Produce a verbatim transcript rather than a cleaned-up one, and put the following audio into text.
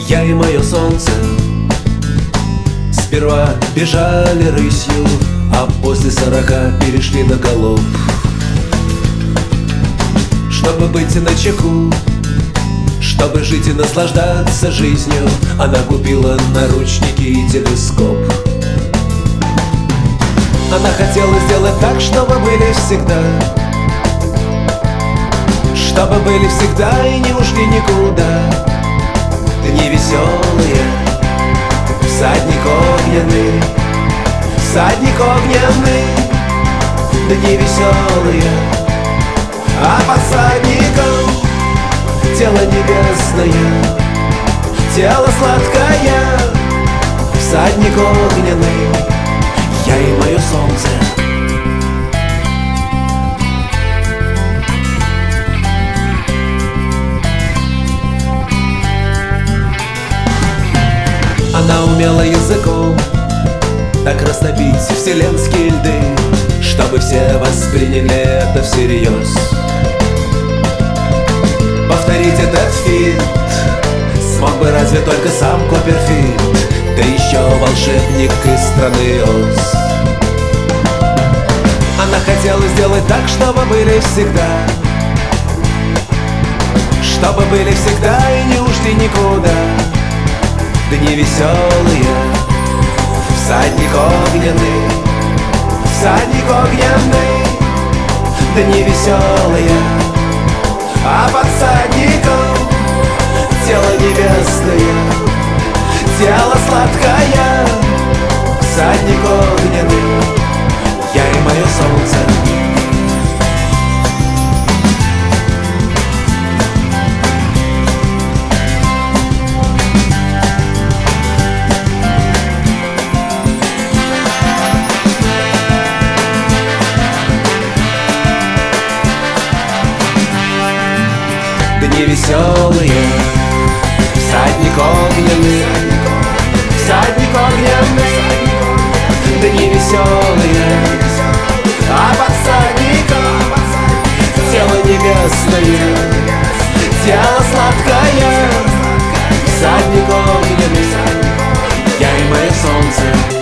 Я и мое солнце сперва бежали рысью, а после сорока перешли на галоп. Чтобы быть начеку, чтобы жить и наслаждаться жизнью, она купила наручники и телескоп. Она хотела сделать так, чтобы были всегда, чтобы были всегда и не ушли никуда. Дни веселые, всадник огненный, всадник огненный. Дни веселые, а под всадником тело небесное, тело сладкое, всадник огненный, я и мое солнце. Она умела языком так растопить вселенские льды, чтобы все восприняли это всерьез. Повторить этот фит смог бы разве только сам Копперфильд, да еще волшебник из страны Оз. Она хотела сделать так, чтобы были всегда, чтобы были всегда и не ушли никуда. Дни веселые, всадник огненный, всадник огненный. Дни веселые, а под всадником тело небесное, тело сладкое, всадник огненный, я и мое солнце. Дни веселые, всадник огненный, всадник огненный. Дни веселые, а под всадником тело небесное, тело сладкое, всадник огненный, я и мое солнце.